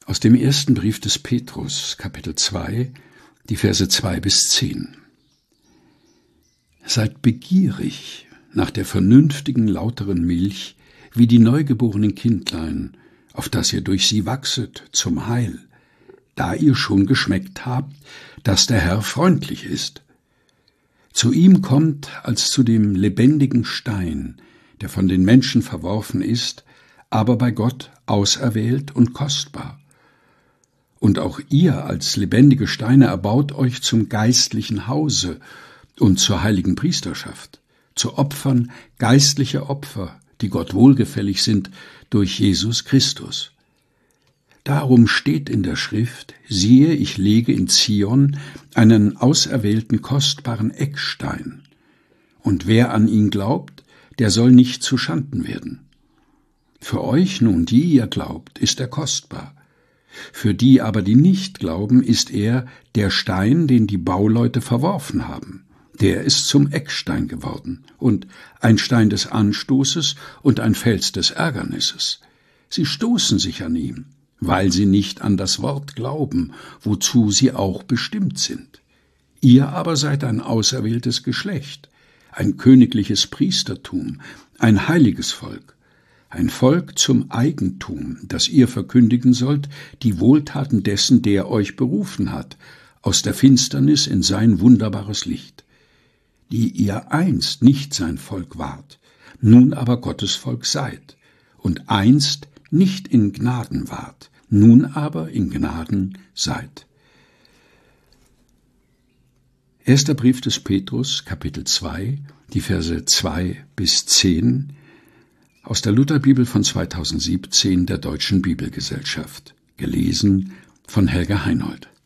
Aus dem ersten Brief des Petrus, Kapitel 2, die Verse 2 bis 10. Seid begierig nach der vernünftigen, lauteren Milch, wie die neugeborenen Kindlein, auf dass ihr durch sie wachset zum Heil, da ihr schon geschmeckt habt, dass der Herr freundlich ist. Zu ihm kommt als zu dem lebendigen Stein, der von den Menschen verworfen ist, aber bei Gott auserwählt und kostbar. Und auch ihr als lebendige Steine erbaut euch zum geistlichen Hause und zur heiligen Priesterschaft, zu Opfern geistliche Opfer, die Gott wohlgefällig sind durch Jesus Christus. Darum steht in der Schrift: Siehe, ich lege in Zion einen auserwählten, kostbaren Eckstein, und wer an ihn glaubt, der soll nicht zu Schanden werden. Für euch nun, die ihr glaubt, ist er kostbar. Für die aber, die nicht glauben, ist er der Stein, den die Bauleute verworfen haben. Der ist zum Eckstein geworden und ein Stein des Anstoßes und ein Fels des Ärgernisses. Sie stoßen sich an ihm, weil sie nicht an das Wort glauben, wozu sie auch bestimmt sind. Ihr aber seid ein auserwähltes Geschlecht, ein königliches Priestertum, ein heiliges Volk, ein Volk zum Eigentum, das ihr verkündigen sollt, die Wohltaten dessen, der euch berufen hat, aus der Finsternis in sein wunderbares Licht, die ihr einst nicht sein Volk wart, nun aber Gottes Volk seid, und einst nicht in Gnaden wart, nun aber in Gnaden seid. Erster Brief des Petrus, Kapitel 2, die Verse 2 bis 10, aus der Lutherbibel von 2017 der Deutschen Bibelgesellschaft, gelesen von Helga Heinold.